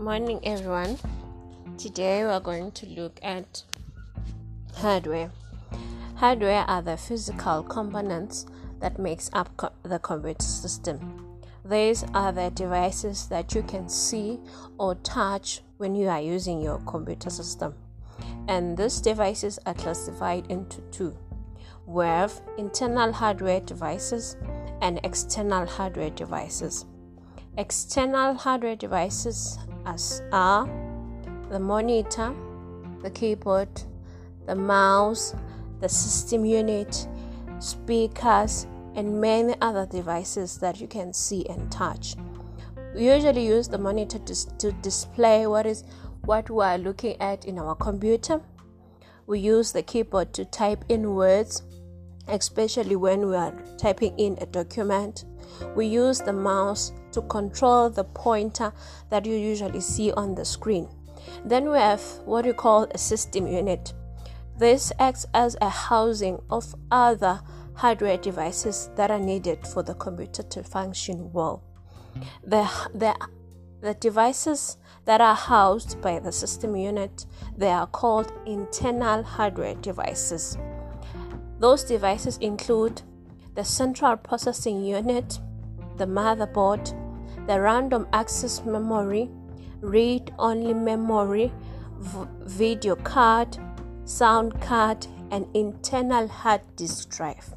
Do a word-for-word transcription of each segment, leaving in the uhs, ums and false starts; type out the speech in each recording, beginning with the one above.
Morning everyone. Today we are going to look at hardware. Hardware are the physical components that makes up co- the computer system. These are the devices that you can see or touch when you are using your computer system. And these devices are classified into two. We have internal hardware devices and external hardware devices. External hardware devices as are the monitor, the keyboard, the mouse, the system unit, speakers, and many other devices that you can see and touch. We usually use the monitor to, to display what is what we are looking at in our computer. We use the keyboard to type in words, especially when we are typing in a document. We use the mouse to control the pointer that you usually see on the screen. Then we have what we call a system unit. This acts as a housing of other hardware devices that are needed for the computer to function well. The, the, the devices that are housed by the system unit, they are called internal hardware devices. Those devices include the central processing unit, the motherboard, the random access memory, read-only memory, v- video card, sound card, and internal hard disk drive.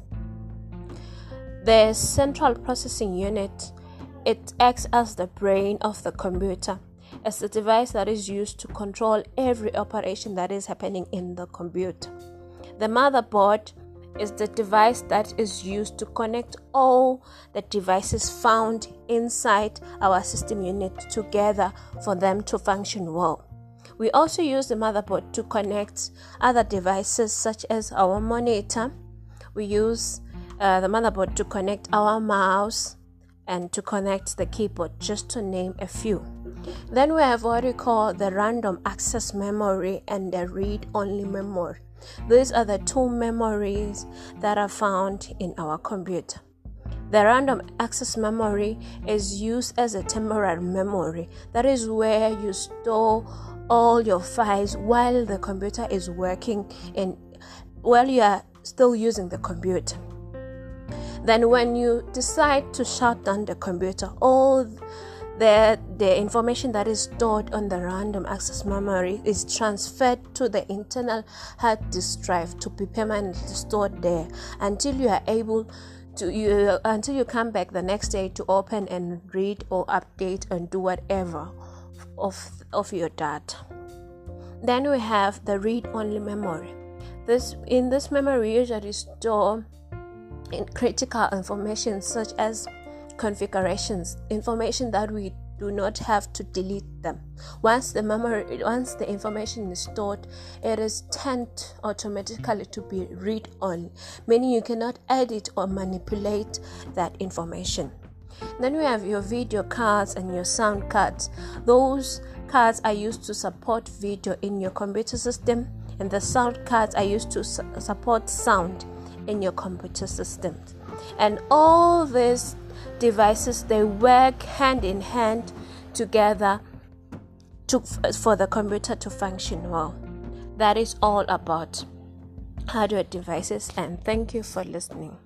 The central processing unit, it acts as the brain of the computer, as the device that is used to control every operation that is happening in the computer. The motherboard is the device that is used to connect all the devices found inside our system unit together for them to function well. We also use the motherboard to connect other devices such as our monitor. We use uh, the motherboard to connect our mouse and to connect the keyboard, just to name a few. Then we have what we call the random access memory and the read-only memory. These are the two memories that are found in our computer. The random access memory is used as a temporary memory. That is where you store all your files while the computer is working and while you are still using the computer. Then when you decide to shut down the computer, all The, the information that is stored on the random access memory is transferred to the internal hard disk drive to be permanently stored there until you are able to you until you come back the next day to open and read or update and do whatever of of your data. Then we have the read-only memory. This in this memory we usually store in critical information such as configurations, information that we do not have to delete them. Once the memory, once the information is stored, it is turned automatically to be read-only, meaning you cannot edit or manipulate that information. Then we have your video cards and your sound cards. Those cards are used to support video in your computer system, and the sound cards are used to su- support sound in your computer system. And all these devices, they work hand in hand together to, for the computer to function well. That is all about hardware devices, and thank you for listening.